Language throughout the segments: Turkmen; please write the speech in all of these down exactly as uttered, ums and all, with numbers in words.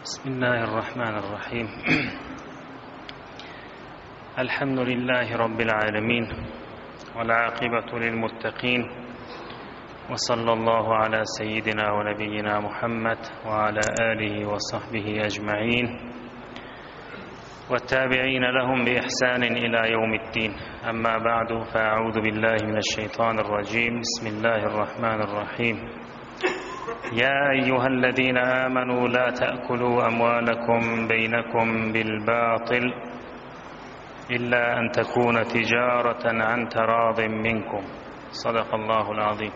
بسم الله الرحمن الرحيم. الحمد لله رب العالمين والعاقبة للمتقين، وصلى الله على سيدنا ونبينا محمد وعلى آله وصحبه أجمعين والتابعين لهم بإحسان إلى يوم الدين. أما بعد، فأعوذ بالله من الشيطان الرجيم. بسم الله الرحمن الرحيم. يا أيها الذين آمنوا لا تأكلوا أموالكم بينكم بالباطل إلا أن تكون تجارة عن تراض منكم. صدق الله العظيم.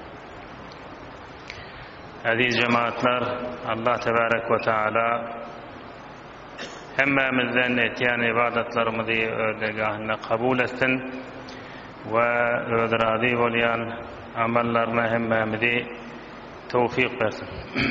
Aziz cemaatler, Allah Tebarek ve Teala hemmemizden etiyen ibadetlerimizi ödegahına kabul etsin ve ödradi olayan amellerine hemmemizi tevfik versin.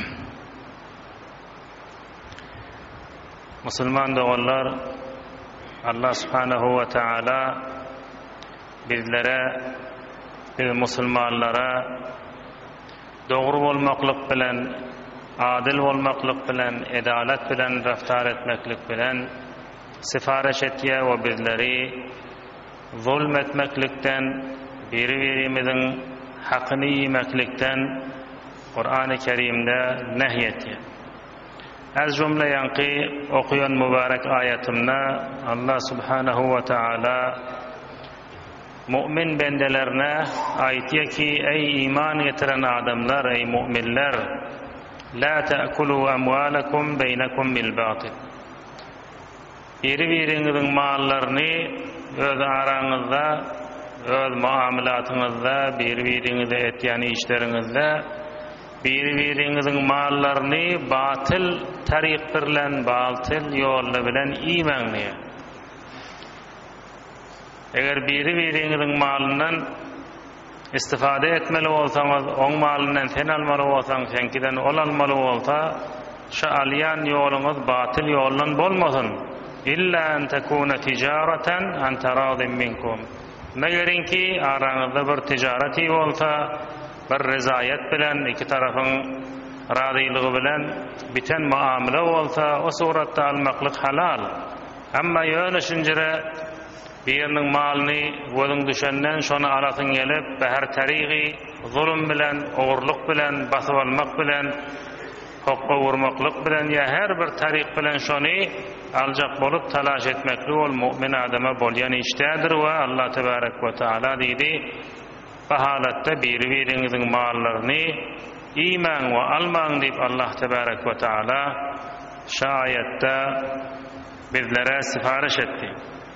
Müslüman doğullar, Allah Subhanahu ve Teala bizlere, biz Müslümanlara doğru olmaklık bilen, adil olmaklık bilen, edalet bilen raftar etmeklik bilen sifariş etiye ve bizleri zulmetmeklikten, birbirimizdin hakkını yemeklikten Kur'an-ı Kerim'de nehyetiye. Az cümle yankı okuyan mübarek ayetimde Allah Subhanahu ve Teala mümin bendelerine ayetiye ki ey iman getiren adamlar, ey müminler, la ta'kulu amwalakum beynakum bil batil. Birbirinizdin mallarını öz aranızda, öz muamalatınızda, birbirinize etyen işlerinizde birbirinizdin mallarını batıl tarik bilen, batıl yolla bilen imanlıya. Eğer birbirinizdin malından istifade etmeli olsanız, on malından sen almalı olsan, senkiden ol almalı olsa, şu alyan yolunuz batıl yollan bolmasın. İlla en tekune ticareten an teradin minkum. Megerin ki aranızda bir ticareti olsa, bir rezayet bilen, iki tarafın razılığı bilen biten muamele olsa, o suratta almaklık halal. Ama yönüşüncere birinin malını gözün düşenden şonu alasın gelip her tarihi zulüm bilen, oğurluk bilen, basıp almak bilen, hokka vurmaklık bilen ya her bir tarik bilen şonu alacak bolup talaş etmekli ol mümin adama bolyan iştedir ve Allah Tebarek ve Teala dedi bu halatta birbirinizin mallarını iman ve alman deyip Allah Tebarek ve Teala şayette bizlere sipariş etti.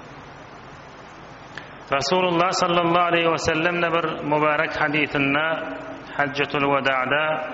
Resulullah sallallahu aleyhi ve sellem'le bir mübarek hadisinde Haccetul Veda'da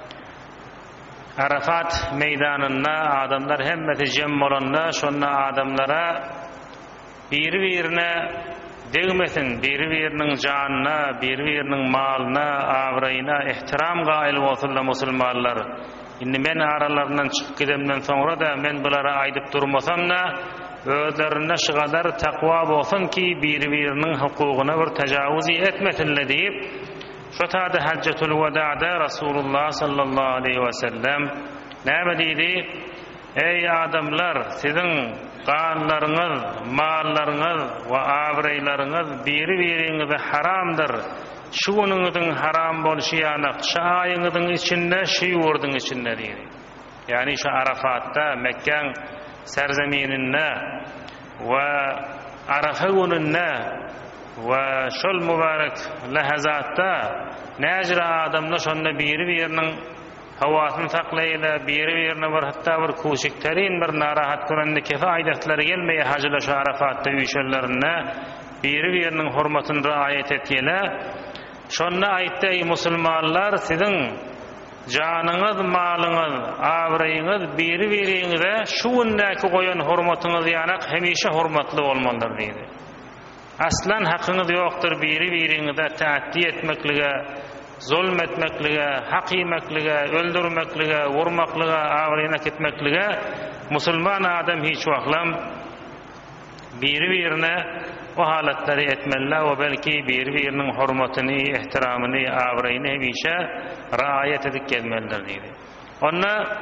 Arafat meydanında adamlar hemmeti cem olanda şonna adamlara birbirine degmesin, birbirinin canına, birbirinin malına, avrayına ihtiram gail olsunlar musulmanlar. Şimdi men aralarından çıkıp gidemden sonra da men bulara aydıp durmasam da özlerine şu kadar takva olsun ki birbirinin hukukuna bir tecavüz etmesinler deyip şu tadı Haccetul Veda'da Resulullah sallallahu aleyhi ve sellem ne dedi? Ey adamlar, sizin kanlarınız, mallarınız ve avraylarınız birbirinize haramdır. Şuunuzun haram boluşu yanık, şayınızın içinde, şiurdun içinde dedi. Yani şu Arafat'ta, Mekke'nin serzemininde ve Arafa gününde ve şol mübarek lahazatta necra adamlar şonda birbirinin havasını saklayla, birbirine bir hatta bir kuşikterin bir narahat kurandaki faydaları gelmeye hacıla şu Arafat'ta uyuşurlarına birbirinin hurmatını riayet etkiyle. Şonda ayette ey musulmanlar, sizin canınız, malınız, avrayınız birbirinize şuundaki koyan hurmatınız yanak hemişe hurmatlı olmalıdır dedi. Aslan hakkınız yoktur birbirinize taaddi etmeklige, zulmetmeklige, hak yemeklige, öldürmeklige, vurmaklige, avrayına gitmeklige musulman adam hiç vaklam birbirine o halatları etmeliler ve belki birbirinin hurmatını, ihtiramını, avrayını hemişe riayet edip gelmelidir dedi. Ona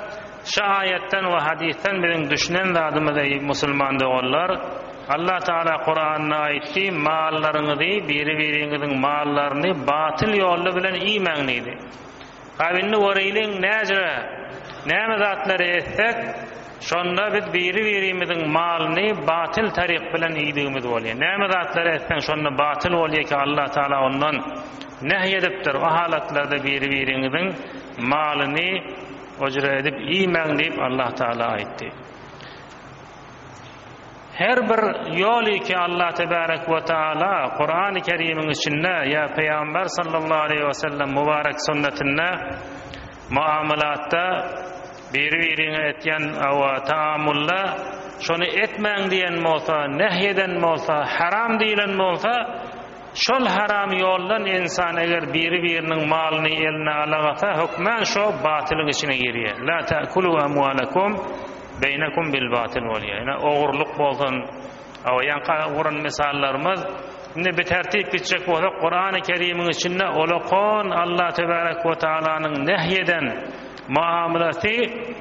şu ayetten we hadisten bilen düşünen zadymyzy musulman dogallar Allah Taala Kur'an'da aýtdy, mallaryňyzy, biri-biriňiziň mallaryny batyl ýolly bilen iýmeňdi. Kabinni wöreýliň näjere, näme zatlary etsek, şonda biz biri-birimiziň malyny batyl taryk bilen iýdigimiz bolýar. Näme zatlary etsek, şonda batyl bolýar ki Allah Taala ondan nähy edipdir. O halatlarda biri-biriňiziň malyny ojra edip iýmeň diýip Allah Taala aýtdy. Her bir ýoly ki Allah tebarek we taala Qur'an-ı Kerim'iň içinde ya Peygamber sallallahu aleyhi ve sellem mübarek sünnetinde muamalatda bir-birine etýän awa taamulda şonu etmeň diýen bolsa, nähyeden bolsa, haram diýilen bolsa, şol haram ýoldan insan eger biri-biriniň malyny eline alagasa, hukman şo batylyň içine girýär. La ta'kulu amwalakum beynekum bil batil bolýar. Ýa ogurluk bolsun, aw ýanka uran misallarymyz indi bir tertip bitjek bolsa Qur'an-ı Kerim'iň içinde olakon Allah tebarek we taalaňyň nähyeden muamalasy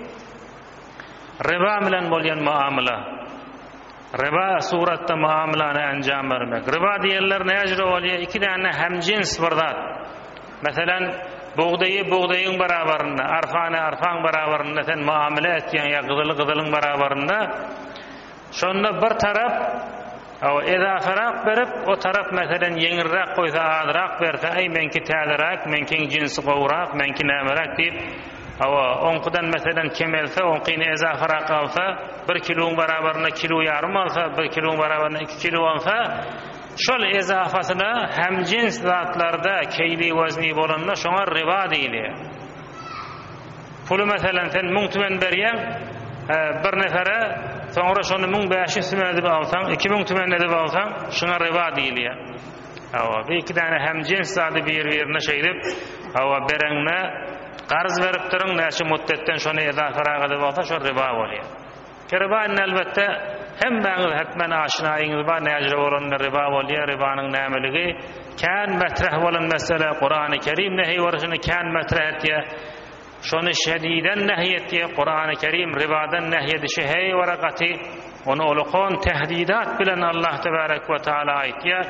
riba bilen bolýan muamala. Riba suratda muamalany anjam bermek. Riba diýenler näjere bolýar? Iki däne hemjins bir zat. Meselem buğdayı buğdayın beraberinde, arfanı arfan beraberinde sen muamele etken ya gıdılı gıdılın beraberinde şonda bir taraf o edafarak berip o taraf meselen yeňirrak koysa azrak berse ay menki täzerak, menki jinsi gowrak, menki nämerak diýip awa onqydan meselen kemelse onqyny ezafarak alsa bir kiloň beraberinde kilo ýarym alsa bir kiloň beraberinde iki kilo alsa şol ezafasyna hem jins zatlarda keyli wazni bolanda şoňa riba diýilir. Pulu meselen sen müň tümen berýän bir nefere soňra şonu müň beş yüz tümen edip alsaň, iki müň tümen edip alsaň şoňa riba diýilir. Awa bir iki tane hem jins zady bir-birine şeýdip awa bereňne garz berip durun näçe muddatdan şonu ezafarak edip alsa şo riba bolýar. Riba elbette hem baňyz hetmen aşinaýyňyz bar näjere bolan riba bolýar. Ribanyň nämeligi kan metrah bolan mesele Qur'an-ı Kerim nähy warşyny kan metrah etýär. Şonu şediden nähy etýär. Qur'an-ı Kerim ribadan nähy edişi hey waraqaty onu olukon tehdidat bilen Allah tebarek we taala aýtýar.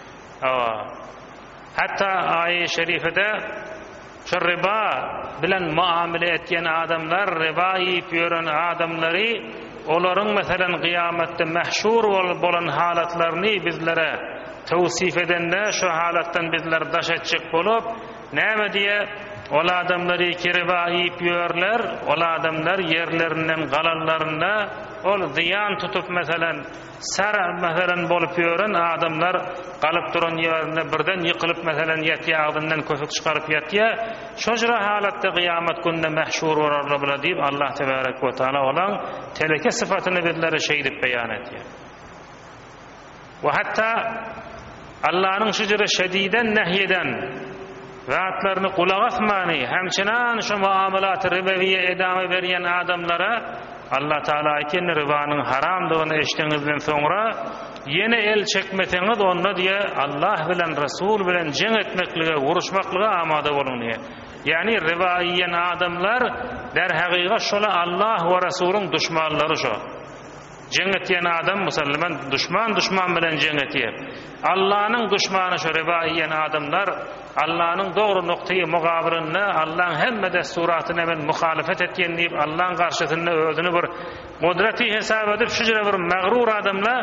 Hatta aýy şerifede şu riba bilen muamele etýän adamlar, riba ýyp ýören adamlary olaryň meselen kıyametde mahşur bolan halatlaryny bizlere tawsif edende şu halatdan bizler daş etjek bolup näme diye ol adamlary ki riba ýyp ýörler, ol adamlar yerlerinden galanlarynda ol ziyan tutup meselen sara meselen bolup ýören adamlar galyp duran ýerinde birden ýykylyp meselen ýetýär agdyndan köpük çykaryp ýetýär. Şoňra halatda kıyamet günde mahşur bolarlar diýip Allah tebarek we taala olan teleke sıfatyny bizlere şeýdip beýan etýär. Ve hatta Allah'ın şujra şediden nehyeden zatlaryny kulak asmany hemçinan şu muamalat ribawiye edame berýän adamlara Allah Taala aýtýan ribanyň haramdygyny eşitdiňizden soňra yeni el çekmeseňiz onda diye Allah bilen Resul bilen jeň etmeklige, uruşmaklyga amada bolun diye. Yani riba yiyen adamlar der haqiqa şola Allah we Resuluň düşmanlary şo. Jeň etýän adam musulman düşman düşman bilen jeň etýär. Allah'ın düşmanı şu riba yiyen adamlar Allah'ın doğru noktayı mugabirinne Allah'ın hemme desturatyna men muhalefet etýän diýip Allah'ın garşysynda özüni bir kudreti hesap edip şujra bir mağrur adamlar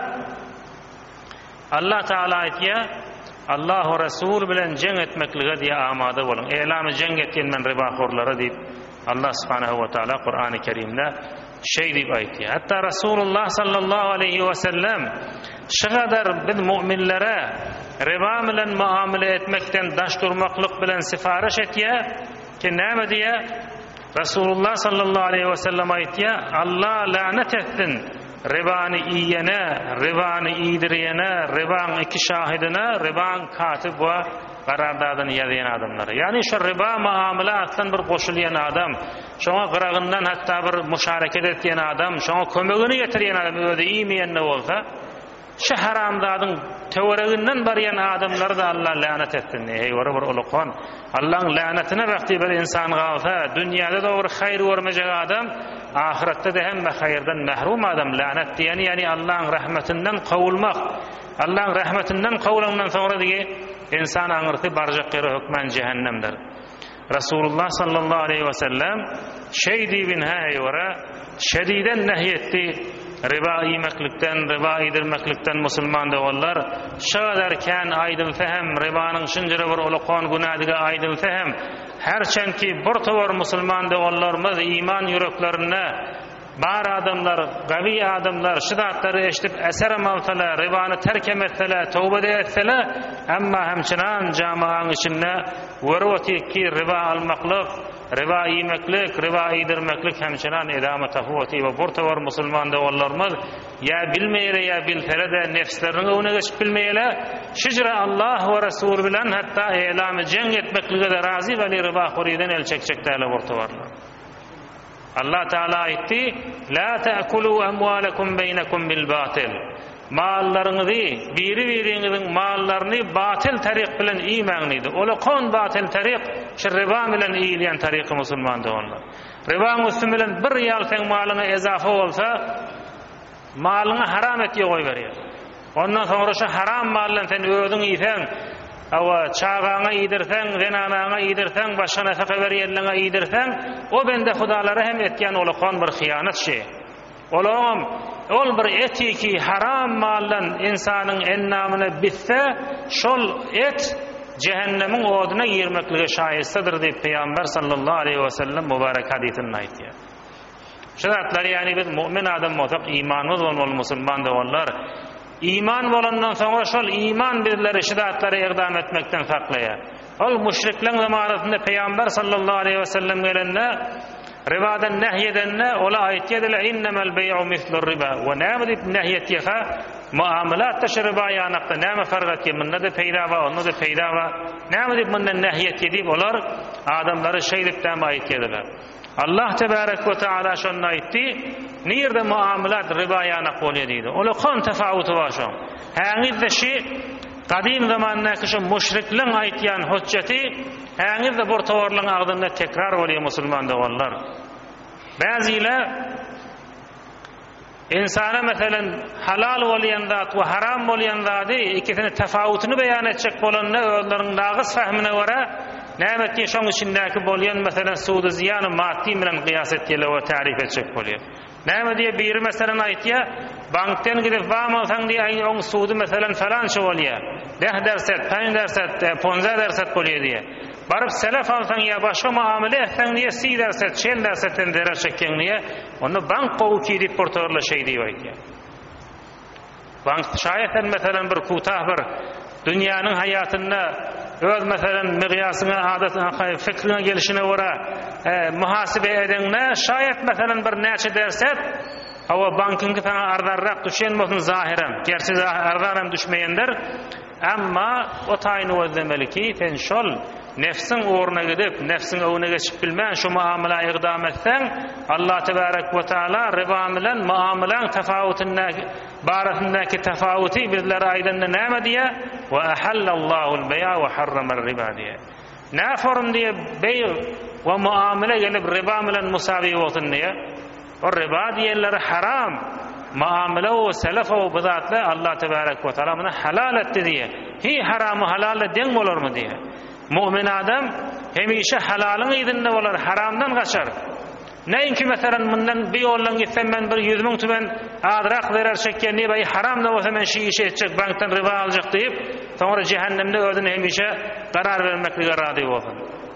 Allah Taala aýtýar Allah we Resul bilen jeň etmeklige diye amada bolun. Elamy jeň etýän men riba horlara diýip Allah subhanahu we taala Qur'an-ı Kerim'de şey diýip aýtýar. Hatta Rasulullah sallallahu aleyhi ve sellem şu kadar biz müminlere riba bilen muamele etmekten daş durmaklyk bilen sifariş etýär ki näme diye Rasulullah sallallahu aleyhi ve sellem aýtýar Allah lanet etsin ribany iyene, ribany iýdirýene, ribaň iki şahidine, ribaň katib we garardadyny ýazýan adamlar. Yani şu riba muamele atlan bir goşulýan adam, şoňa gyragyndan hatda bir müşareket etýän adam, şoňa kömegini getirýän adam özi iýmeýän bolsa, şu haramdadyň töwereginden barýan adamlary da Allah lanet etdi. Ey wara bir ulukon. Allah'ın lanetine wagty bir insan galsa, dünýäde de bir hayr görmejek adam, ahiretde de hem hayrdan mahrum adam lanet diýeni, ýani Allah'ın rahmetinden kowulmak. Allah'ın rahmetinden kowulandan soňra dige insan aňyrty barjak ýere hökmen cehennemdir. Rasulullah sallallahu aleyhi ve sellem şeydi bin haywara şediden nehyetti. Riba yemeklikten, riba yedirmeklikten musulman dogullar şadarken aydyn fehem ribanyň şunjary bir ulukon günädige aydyn fehem herçenki bir towar musulman dogullarymyz iman yüreklerine bar adamlar, gawi adamlar şidatlary eşitip eser amalsalar, ribany terk etseler, tawba etseler, amma hemçinan jamaanyň içinde werwetki riba almaklyk, riba yemeklik, riba yedirmeklik hemçinan edama tahuwati we burtawar musulman dogullarymyz ya bilmeýär ya bilsele de nefslerini öňe geçip bilmeýärler. Şüjre Allah we Resul bilen hatta elamy jeng etmeklige de razy we riba horiden el çekçeklerle burtawarlar. Allah Teala aytti: "La ta'kulu amwalakum beynakum bil batil." Mallaryňyzy, biri-biriňiziň mallaryny batil taryk bilen iýmäňidi. Ola kon batil taryk, şu riba bilen iýilýän taryky musulman doganlar. Riba muslim bilen bir ýal sen malyna ezafa bolsa, malyny haram etýär goý berýär. Ondan soňra şu haram mallan sen özüň iýsen, awa çağaňa ýedirsen, zenanaňa ýedirsen, başga nafaka berýärliňe ýedirsen, o bende hudalara hem etýän ola kon bir hyýanat şey. Olam ol bir etiki haram mallan insanyň ennamyna bitse, şol et cehennemiň oduna girmeklige şaýystydyr diýip Peýgamber sallallahu aleyhi we sellem mübarek hadisinde aýtdy. Şeratlar ýani biz mu'min adam bolsak, imanymyz bolmaly musulman doganlar. İman bolandan soňra şol iman bizleri şidatlary ýerdam etmekden saklaýar. Ol müşrikleň zamanynda Peýgamber sallallahu aleyhi we sellem gelende ribadan nehyedenne ola aýtdylar innemel bey'u mislur riba we näme diýip nehyetýär muamalat teşriba ýanakda näme fark etýär munda da peýda we onda da peýda we näme diýip mundan nehyetýär diýip olar adamlary şeýlikden aýtdylar. Allah tebarek ve taala şonu aýtdy, "Nirde muamalat riba ýanak bolýar" diýdi. Ola kon tefawuty bar şo. Häňizde şi kadim zamandaky şu müşrikleň aýtýan hujjati häňizde bir towarlyň agdynda tekrar bolýar musulman doganlar. Bäziler insana meselen halal bolýan zat we haram bolýan zady ikisini tefawutyny beýan etjek bolanda özleriň nagys fahmine görä näme diýip şoň içindäki bolýan meselen suudy ziyany maddi bilen kıyas etýärler we tarif etjek bolýar. Näme diýip bir meselen aýtýar, bankdan gidip wam alsaň diýip aýy oň suudy meselen falança bolýar. on derset, on derset, on derset bolýar diýip. Barıp selef alsaň ýa başga muamele etseň diýip on derset, on dersetden deraç çekýän diýip, onu bank gowuky diýip portörle şey diýip aýtýar. Bank şaýatan meselen bir kutah bir dünýäniň hayatynda öz meselen miqyasyna, adatyna, fikrine gelişine görä e, muhasibe edenle şaýat meselen bir näçe derset hawa bankyňky taňa ardarrak düşen bolsun zahiren. Gerçi ardaram düşmeýändir, amma o taýyny özlemeli ki, sen şol nefsin uğruna gidip, nefsin öňüne geçip bilmän şu muamela ýygdam etseň, Allah tebarek we taala riba bilen muamelaň tefawutyny barasyndaky tefawuty bizlere aýdanda näme diýär? Wa ahallallahu al-bay'a wa harrama ar-riba diýär. Nä form diýär bey we muamele gelip riba bilen musawi bolsun diýär. O riba diýerleri haram. Muamele we selef we bidatly Allah tebarek we taala muny halal etdi diýär. Hi haramy halal deň bolarmy diýär. Mu'min adam hemişe halalyň ýerinde bolar, haramdan gaçar. Näinki meselen mundan bir ýoldan gitsem men bir yüz miň tümen adrak berer çekýän näme haram da bolsa men şi işe etjek, bankdan riba aljak diýip, soňra cehennemde özüne hemişe garar bermeklige rady bolsun.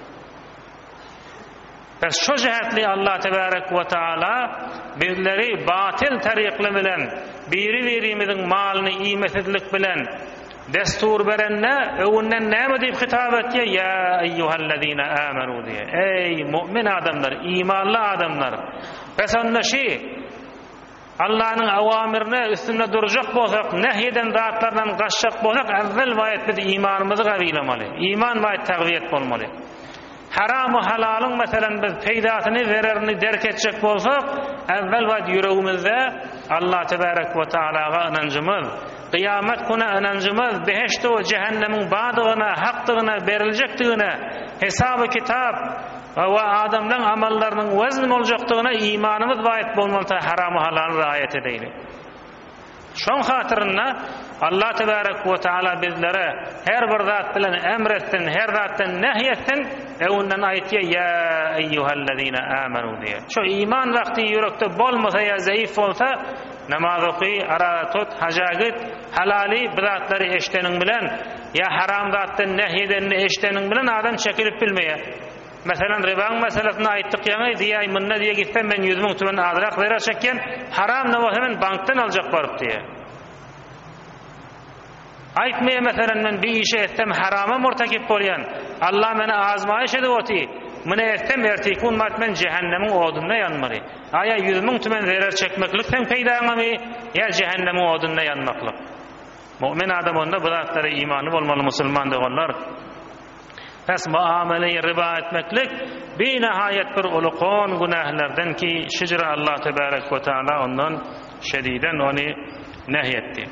Bes şu jihatly Allah tebarek we taala bizleri batil taryqly bilen, biri-birimiziň malyny iýmesizlik bilen destur berenne öwünden näme diýip hitap etýär? Ya eyyuhallazina amanu diýär. Ey mu'min adamlar, imanly adamlar. Bes onda şi Allah'ın awamirine üstünde durjak bolsak, nehyeden zatlardan gaçjak bolsak, awvel wagt biz imanymyzy gawylamaly. Iman wagt tagwiyet bolmaly. haram we halalyň meselen biz peýdasyny wererini derk etjek bolsak, evvel we ýüregimizde Allah tebarek we taalaga inancymyz, kıyamet günü inancymyz, beheşte we cehennemiň badygyna, hakdygyna, berilejekdigine, hesabı kitap we adamlaryň amallarynyň wezn boljakdygyna imanymyz baýat bolmasa haram we halaly riayet edeylik. Şoň hatyrynda Allah tebarek we taala bizlere her bir zat bilen emretsin, her zatdan nehyetsin, ewunden aýtdy ya eyyuhallezina amanu diye. Şu iman wagty ýürekde bolmasa ya zayıf bolsa, namaz oky, ara tut, haja git, halali bizatlary eşdeniň bilen ya haram zatdan nehyedenini eşdeniň bilen adam çekilip bilmeýär. Meselen ribaň meselesini aýtdyk ýa-ni diýäň munna diýe gitsem men yüz miň tümen azrak berer çekken haram näme hemen bankdan aljak baryp diýe. Aýtmaýa meselen men bir işe etsem harama murtakip bolýan. Allah meni azmaýyş edip oty. Mene etsem erteki gün men cehennemiň odunna ýanmary. Aýa yüz miň tümen berer çekmeklik sen peýdaňamy ýa cehennemiň odunna ýanmaklyk. Mu'min adam onda bu zatlary imany bolmaly musulman diýenler. Pes muameleyi riba etmeklik bir nihayet bir ulukon günahlardan ki şicra Allah tebarek ve taala ondan şediden onu nehyetti.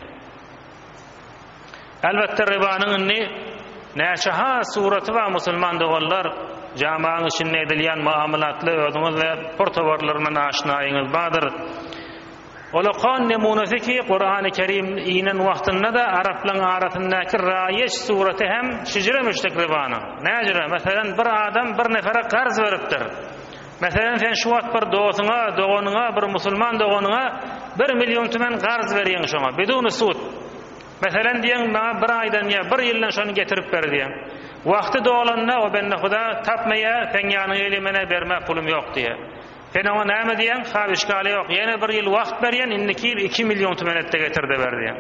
Elbette ribanın inni näçe sureti we musulman dogallar jamaanyň içinde edilýän muamalatly özüňiz we portowarlaryna aşnaýyňyz badyr. Ulukon nemunesi ki Kur'an-ı Kerim inen wagtynda da Araplaryň arasyndaky raýeç sureti hem şijre müştek ribany. Näjire? Meselen bir adam bir nefere garz beripdir. Meselen sen şu wagt bir dostuňa, doganyňa, bir musulman doganyňa bir million tümen garz berýän şoňa, bidun sud. Meselen diýen maňa bir aýdan ýa bir ýyldan şonu getirip ber diýen. Wagty dolanna o bende Huda tapmaýa, sen ýanyň elimene berme pulum ýok diýe. Sen ona näme diýen? Hal işgali ýok. Ýene bir ýyl wagt berýän, inniki iki million tümenetde getirdi berdi.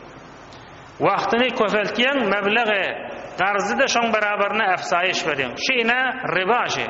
Wagtyny köfeltýän mebleğe garzy da şoň beraberine afsaýyş berýän. Şeýne riba şe.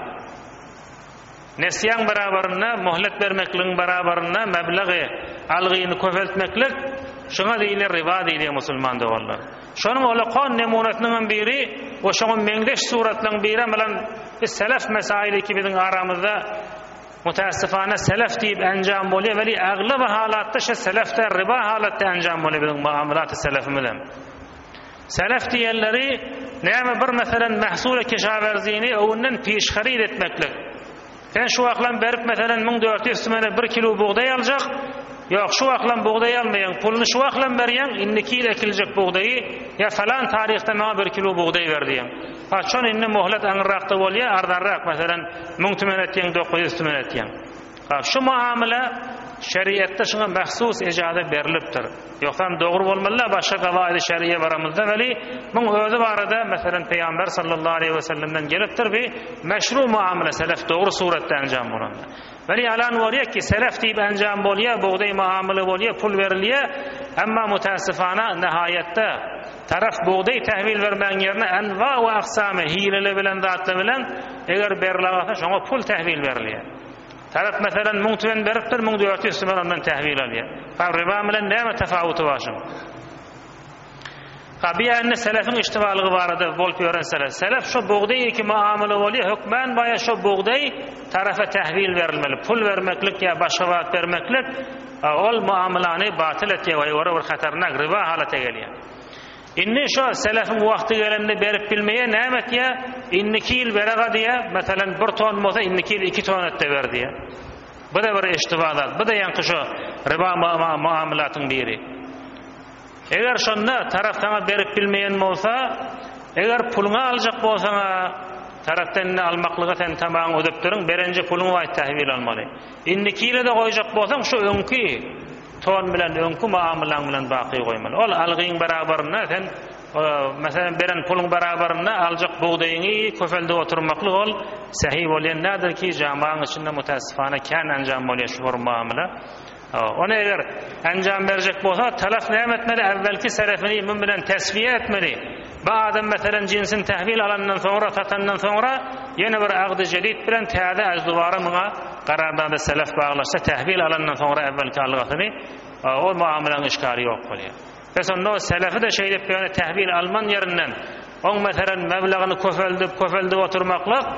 Nesýan beraberine möhlet bermekliň beraberine mebleğe algyny köfeltmeklik şoňa diýilir riba diýilýär musulman dogallar. Şonuň ulukon nemunetiniň biri o şoň meňdeş suratlaryň biri bilen biz selef mesaili ki biziň aramyzda mutaassifana selef diýip enjam bolýar, weli aglyb halatda şe selefde riba halatda enjam bolýar biziň muamalat-y selefimizden. Selef diýenleri näme bir meselen mahsule keşawerzini öwünden peşharid etmeklik. Sen şu wagtlan berip meselen ming dört yüz tümene bir kilo buğday aljak, ýok şu wagtlan buğday almaýan, pulny şu wagtlan berýän, inniki ile ekiljek buğdaýy ýa falan taryhda maňa bir kilo buğday berdiň. Ha şon inne möhlet aňyrrakda bolýar, ardanrak meselen ming tümen etýän, dokuz yüz tümen etýän. Ha şu muamele şeriatda şuna mahsus ejazat berilipdir. Ýoksa dogry bolmaly başga gawaid şeriýe baramyzda weli muň özü barada meselen Peýgamber sallallahu aleyhi we sellemden gelipdir bi meşru muamele selef dogry suratda enjam bolan. Weli alan bolýar ki selef diýip enjam bolýar, buğday muamele bolýar, pul berilýär, emma mutaassifana nihayetde taraf buğday tahvil vermeň ýerine enwa we aqsamy hilele bilen zatly bilen eger berilýärse şoňa pul tahvil berilýär. Taraf meselen ming tümen beripdir, ming dört yüz tümen ondan tahvil alýar. Ha riba bilen näme tefawuty başyň? Ha biýärne selefin iştibalygy barada bolup ýören selef. Selef şu buğday iki muamele bolýar, hukman baýa şu buğday tarafa tahvil berilmeli, pul vermeklik ýa başga wagt bermeklik ol muamelany batyl etýär we ora bir hatarnak riba halata gelýär. Inni şu selefin wagty gelende berip bilmeýe nämet ýa inniki ýyl berega diýe, meselen bir ton bolsa inniki ýyl iki ton etde ber diýe. Bu da bir iştibalat, bu da ýanky şu riba muamelatyň biri. Eger şonda taraf sana berip bilmeýän bolsa, eger puluňa aljak bolsaňa tarafdan almaklyga sen tamam ödep durun, berenje puluňy we tahvil almaly. Inniki ýyl de goýjak bolsaň şu öňki ton bilen öňkü muamelaň bilen baqy goýmaly. Ol algyň beraberine sen meselen beren puluň beraberine aljak buğdaýyny köfelde oturmaklyk ol sahih bolýan nädir ki jamaanyň içinde mutaassifana kan enjam bolýar şu muamele. Ona eger enjam berjek bolsa talaf näme etmeli? Evvelki selefini min bilen tesviye etmeli. Bu adam meselen jinsin tahvil alandan sonra satandan sonra ýene bir agdy jedid bilen täze azdubara muňa gararda selef baglaşsa tahvil alandan sonra evvelki algatyny o muamelaň işgary ýok bolýar. Mesela selefi de şey dep tahvil alman ýerinden on meselen meblagyny köfeldip köfeldip oturmaklyk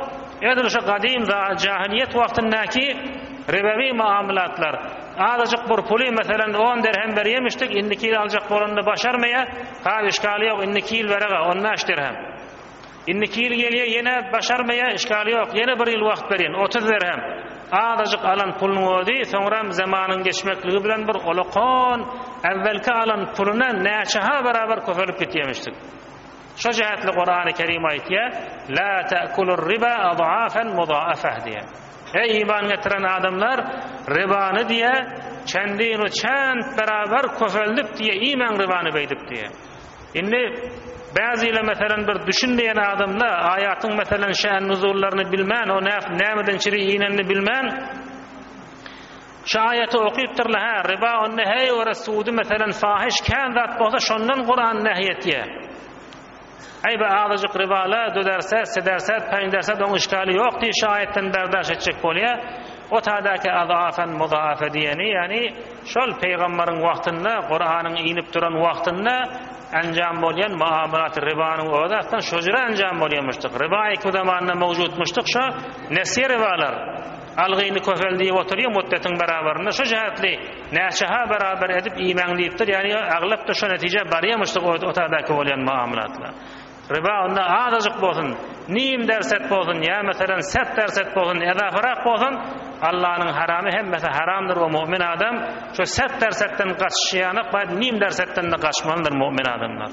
Edil şu gadim cahiliyet wagtyndaky ribawi muamalatlar. Azajyk bir puly meselem on dirhem berýemişdik, indiki ýyl aljak bolanda başarmaya, ha işgali ýok, indiki ýyl berega on beş dirhem. Indiki ýyl gelýär, ýene başarmaya, işgali ýok, ýene bir ýyl wagt berýän, otuz dirhem. Azajyk alan puluny ödi, soňra zamanyň geçmekligi bilen bir olakon evvelki alan puluna näçe beraber köfelip gitýemişdik. Şu cihetli Kur'an-ı Kerim aytýar: "La ta'kulur riba ad'afan mudha'afah" diye. Ey iman getiren adamlar, ribany diye kendini çent beraber köfeldip diye iman ribany beýdip diye. Indi bazıyle meselen bir düşünmeyen adamlar ayatın meselen şan nuzullarını bilmän, o nämeden çiri iýnenini bilmän. Şu ayeti okuyupdyrlar, ha riba onne hey we rasudy meselen fahiş kan zat bolsa şondan Kur'an nähyetýär. Ay ba azajyk ribala döderse, sederse, peňderse doň işgali ýok diýip şu aýetden berdaş etjek bolýar. O tadaki adafan mudafa diýeni, yani şol peýgamberiň wagtynda, Kur'anyň iňip duran wagtynda anjam bolýan muamalat ribanyň odatdan şojura anjam bolýarmyşdyk. Riba iki zamanında mawjudmyşdyk, şu nesiýe ribalar. Algyny köfeldi oturýar muddetin beraberinde şu jihatly näçeha beraber edip iman diýipdir. Yani aglap da şu netije barýarmyşdyk o tadaki bolýan muamalatlar. Riba onda azajyk bolsun, nim derset bolsun, ya meselen set derset bolsun, edafrak bolsun, Allah'ın haramy hemmesi haramdır o mümin adam. Şu set dersetten kaçışýanyk, baýat nim dersetten de kaçmalydyr mümin adamlar.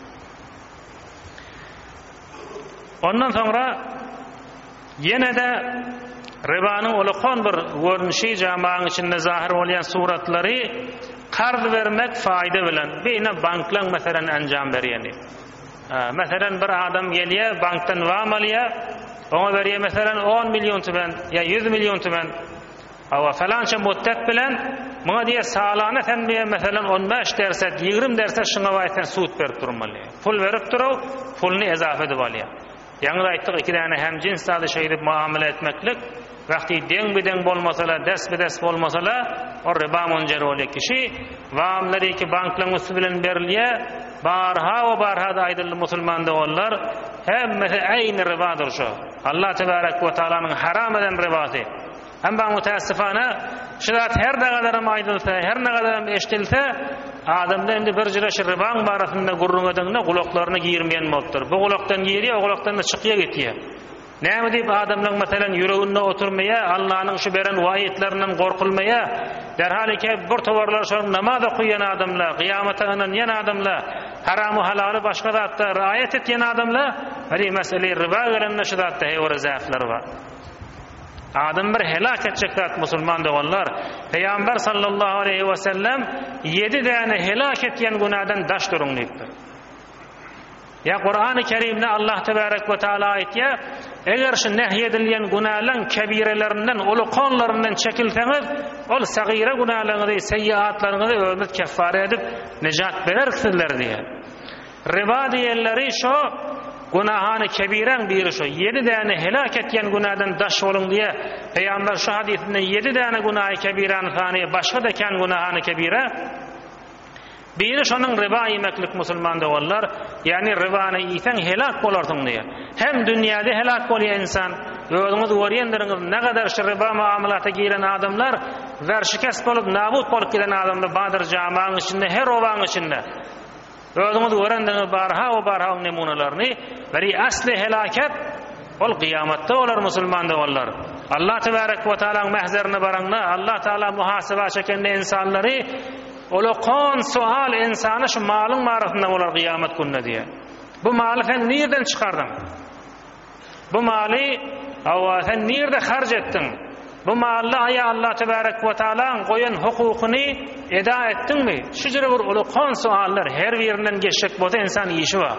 Ondan sonra yine de ribanyň ulakon bir görnüşi jamaanyň içinde zahir bolýan suratlary qarz vermek faýda bilen, beýne banklaň meselen anjam berýär. Meselen bir adam gelýär, bankdan wam alýar, ona berýär meselen on milyon tümen ya yüz milyon tümen. Awa falança muddet bilen muňa diýär salana sen diýär meselen on beş derset, ýygrimi derset şuňa waýtan suut berip durmaly. Pul berip durup, pulny ezafa edip alýar. Ýa-ni aýtdyk iki däne hem cins sady şey edip muamele etmeklik, wagty deň bideň bolmasala, des bides bolmasala, o riba monjer bolýar. Kişi wamlary ki banklaň usul bilen berilýär, barha we barha da aýdyldy musulman dowallar, hemmesi aýny ribadyr şu. Allah tebarek we taalaның haram eden ribasy. Hem ben müteessifana şulat her ne kadar aýdylsa, her ne kadar eşdilse, adamda indi bir jira şu ribaň barasynda gurrun edende gulaklaryny giyirmeýän bolupdyr. Bu gulakdan giyirýär, o gulakdan da çykýar gitýär. Näme diýip adamlaryň meselen ýüreginde oturmaya, Allah'ın şu beren waýetlerinden gorkulmaya, derhalike bir towarlar şol namaz okuyan adamlar, kıyamata inen adamlar, haramı halaly başga zatda riayet etýän adamlar, bari mesele riba gelende şu zatda hewre zäfler bar. Adam bir helak etjek zat musulman dowallar. Peýamber sallallahu aleyhi we sellem yedi däne helak etýän günahdan daş durun diýipdir. Ya Kur'an-ı Kerim'de Allah tebarek ve taala aýtýar, eger şu nehyedilýän günahlar kebirelerinden, ulukonlarından çekilseňiz, ol sagira günahlarynızı, seyyiatlaryňyzy ömür keffara edip nejat berersizler diýär. Riba diýenleri şu günahany kebiren biri şu, yedi däne helak etýän günahdan daş bolun diye Peýamber şu hadisinde yedi däne gunahy kebiran sany başga da kan günahany kebira. Biri şonun riba yemeklik musulman dowallar, yani ribany ýeseň helak bolarsyň diye. Hem dünýäde helak bolýan insan, özüňiz görýänleriňiz ne kadar şu riba muamalaty giren adamlar, werşikes bolup nabut bolup gelen adamlar badyr jamaanyň içinde, her owaň içinde. Özüňiz görendiňiz barha we barha nemunalaryny, beri asli helaket ol kıyamatda olar musulman dowallar. Allah tebarek we taala mahzerine baraňda, Allah taala muhasaba çekende insanlary olakon sual insana şu malyň marafynda bolar kıyamat gününe diye. Bu maly sen nereden çykardın? Bu maly awa sen nerede harc etdin? Bu maly aya Allah tebarek we taala goýan hukukyny eda etdiňmi? Şu jere bir olakon suallar her birinden geçecek bolsa insan işi var.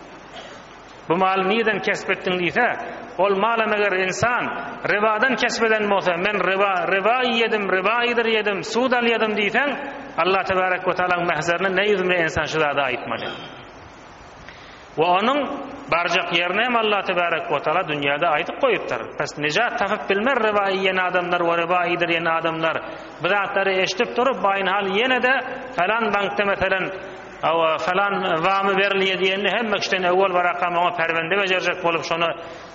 Bu maly nereden kesbetdin diýse, ol maly eger insan ribadan kesbeden bolsa, men riba riba ýedim, riba ýedir ýedim, sud alýadym diýsen, Allah tebarek we taala mahzerine ne ýüzünde insan şu zada aýtmaly. Ve onun barjak yerine hem Allah tebarek ve taala dünyada aýdyp goýupdyr. Pes nejat tapyp bilmer riba ýen adamlar we riba ýedirýän adamlar. Bu zatlary eşitip durup baýyn hal ýene de falan bankda meselen awa falan wamy berilýär diýeni hemme kişiden ewwel baraka maňa perwende bejerjek bolup şonu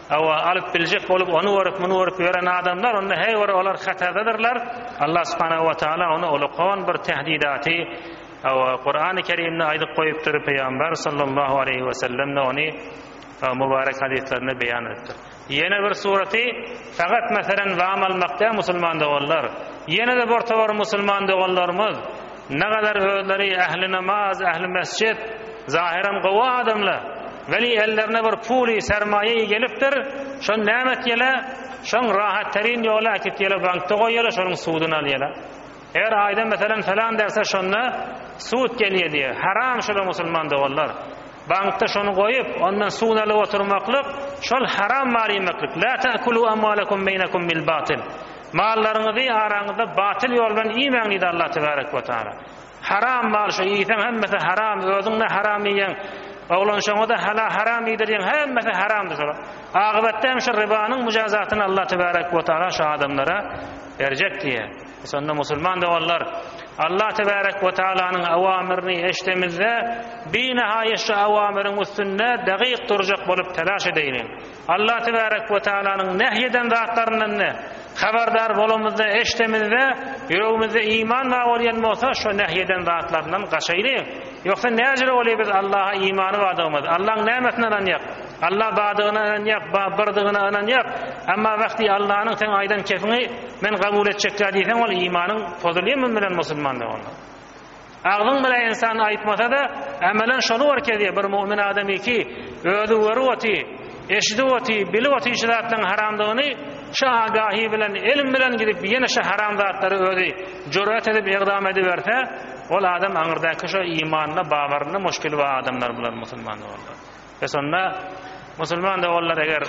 awa alıp bilecek bolup onu worup muny worup beren adamlar onda hey wara olar hatardadırlar. Allah subhanahu wa taala onu ulaqan bir tehdidaty awa Qur'an-ı Kerim'de aydyp goýupdyr. Peýgamber sallallahu aleyhi ve sellemne onu mübarek hadislerinde beyan etdi. Yine bir sureti fakat meselen vam almakta musulman dogallar. Yine de bortawar musulman dogallarymyz ne kadar özleri ehli namaz, ehli mescid, zahiren gowa adamlar. Veli ellerine bir puli sermayeyi gelipdir. Şon nämet ýele, şon rahat terin ýola akit ýele bankda goýýar, şonuň suudyny alýar. Eger aýdan meselen falan derse şonna suud gelýär diye. Haram şol musulman dogallar. Bankda şonu goýup, ondan suud alyp oturmaklyk, şol haram mal ýemeklik. La ta'kulu amwalakum beýnakum bil batil. Mallaryňyzy araňyzda batil ýol bilen iýmeň diýdi Allah tebarek we taala. Haram mal şo ýeýsen hemmesi haram, özüňde haram ýeýän, oglanşaňa da hala haram ýedirýän hemmesi haramdyr. Agybatda hem şu ribanyň müjazatyny Allah tebarek we taala şu adamlara berjek diýe. Sonda musulman dogallar Allah tebarek we taalanyň awamyryny eşitemizde binahaýet şu awamyryň üstünde dagyk durjak bolup telaş edeýin. Allah tebarek we taalanyň nähyeden zatlaryndan haberdar bolamyzda eşitemizde ýüregimizde iman we bolýan bolsa şu nähyeden zatlaryndan gaşaýdyk. Ýoksa näjere bolýar biz Allaha imany badygymyz. Allahyň nämetine inanýak. Allah badygyna inanýak, birdigine inanýak. Amma wagty Allahyň sen aýdan kefini men kabul etjekler diýsen ol imanyň pozulýarmy bilen musulman dogallar. Aglyň bilen insan aýtmasa da amelen şonu bar ki bir mu'min adamy ki özü görüwti, eşidiwti, bilýärti şeratlaryň haramdygyny şu agahy bilen, ilim bilen gidip ýene şu haram zatlary özü jur'at edip ýagdam ediberse, ol adam aňyrdaky şu imanyna, bawaryna muşkil we adamlar bilen musulman dogallar. Ve sonra musulman dogallar eger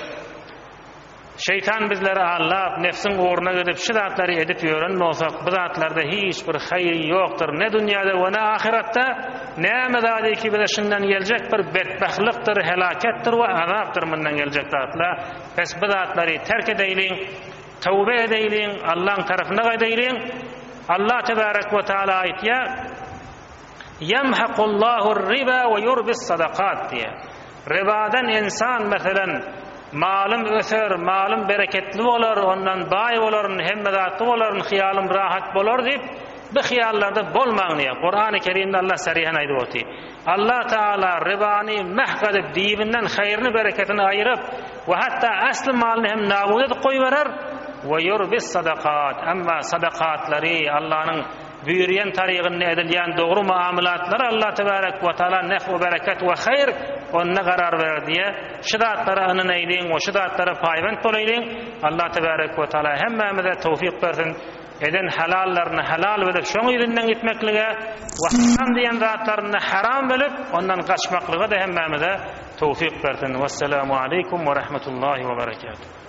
şeytan bizleri allap, nefsin uğruna gidip şu zatları edip ýören bolsak, bu zatlarda hiç bir hayır yoktur. Ne dünyada ve ne ahirette, ne medadi ki bize şundan gelecek bir bedbahtlıktır, helakettir ve azaptır bundan gelecek zatlar. Pes bu zatları terk edeylin, tövbe edeylin, Allah'ın tarafına gaýdaýlin. Allah tebarek ve taala aýtýar: "Yemhaqullahu r-riba ve yurbis sadakat" diye. Ribadan insan meselen malym öser, malym bereketli bolar, ondan baý bolar, hemme zatly bolar, hyýalym rahat bolar diýip bu hyýallarda bolmaň diýe. Qur'an-ı Kerimde Allah sarihan aýdypdy. Allah taala ribany mahkadip diýibinden haýryny bereketini aýyryp we hatda asly malyny hem nabud edip goýberer we yurbis sadakat. Amma sadakatlary Allah'ın büýürýän tarygyny edilýän dogry muamalatlar Allah tebarek we taala nef we bereket we hayr onna garar berdiýe. Şu zatlara ynanyň, o şu zatlara paýband bolaýyn. Allah tebarek we taala hemmemize tawfik bersin. Eden halallaryny halal bilip şoň ýerinden gitmeklige we haram diýen zatlaryny haram bilip ondan gaçmaklyga da hemmemize tawfik bersin. Wassalamu aleykum we rahmetullahi we berekatuh.